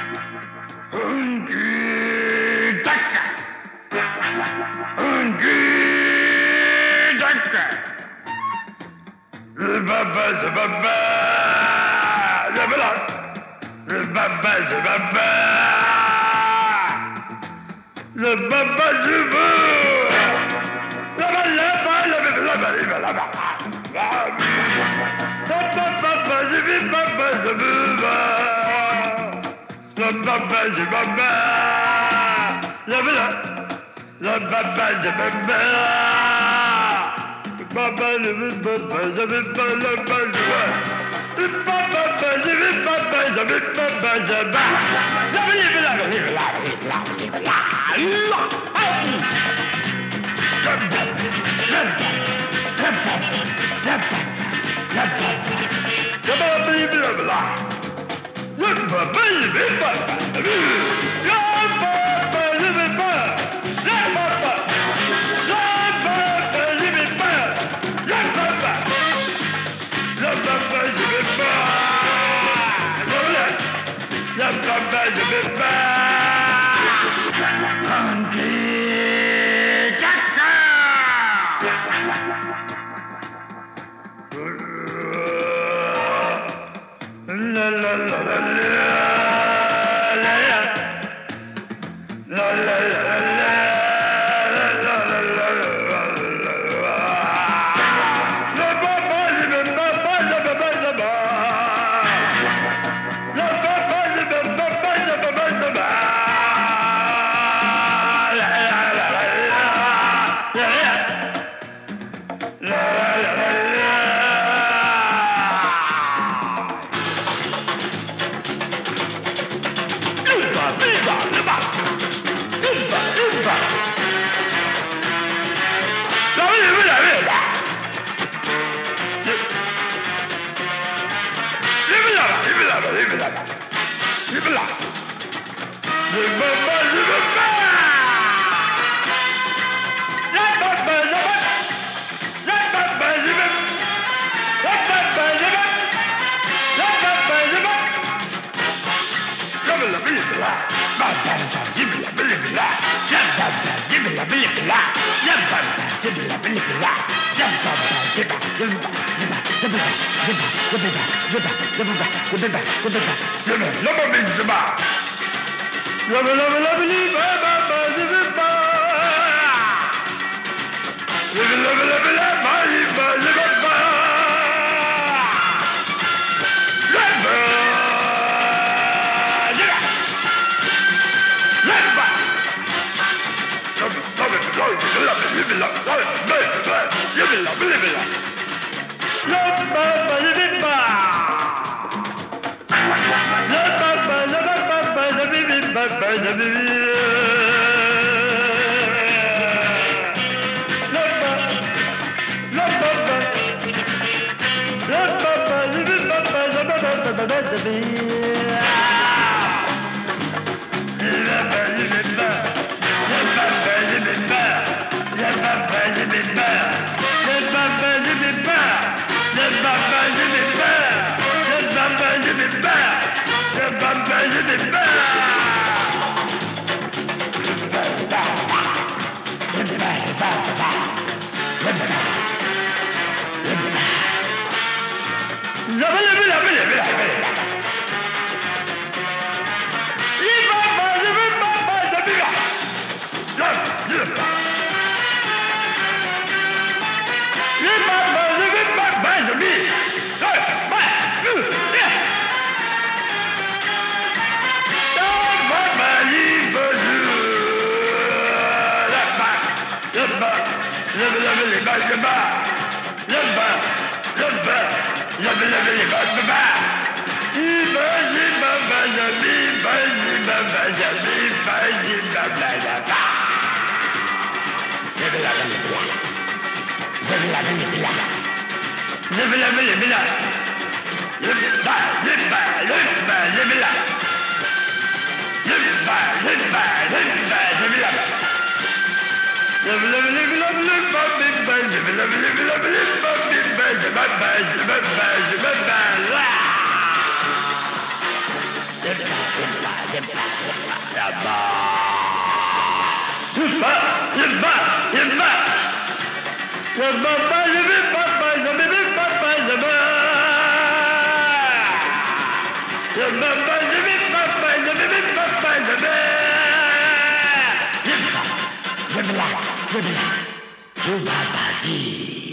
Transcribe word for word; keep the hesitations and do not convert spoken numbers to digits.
Hunky Dunker. Hunky Dunker. Baba Baba. Zabala. Baba Baba. Le Baba Zubu. La la la la la la la la la. Baba Baba Zubu Baba Zubu. La Baba Zubu. La la la Baba Zubu. Baba Zubu Baba Zubu la Baba Zubu. Baba Zubu Baba Zubu Baba Zubu. La la la la la la. La la la la la la la la la. Zibla, zibla, zibla,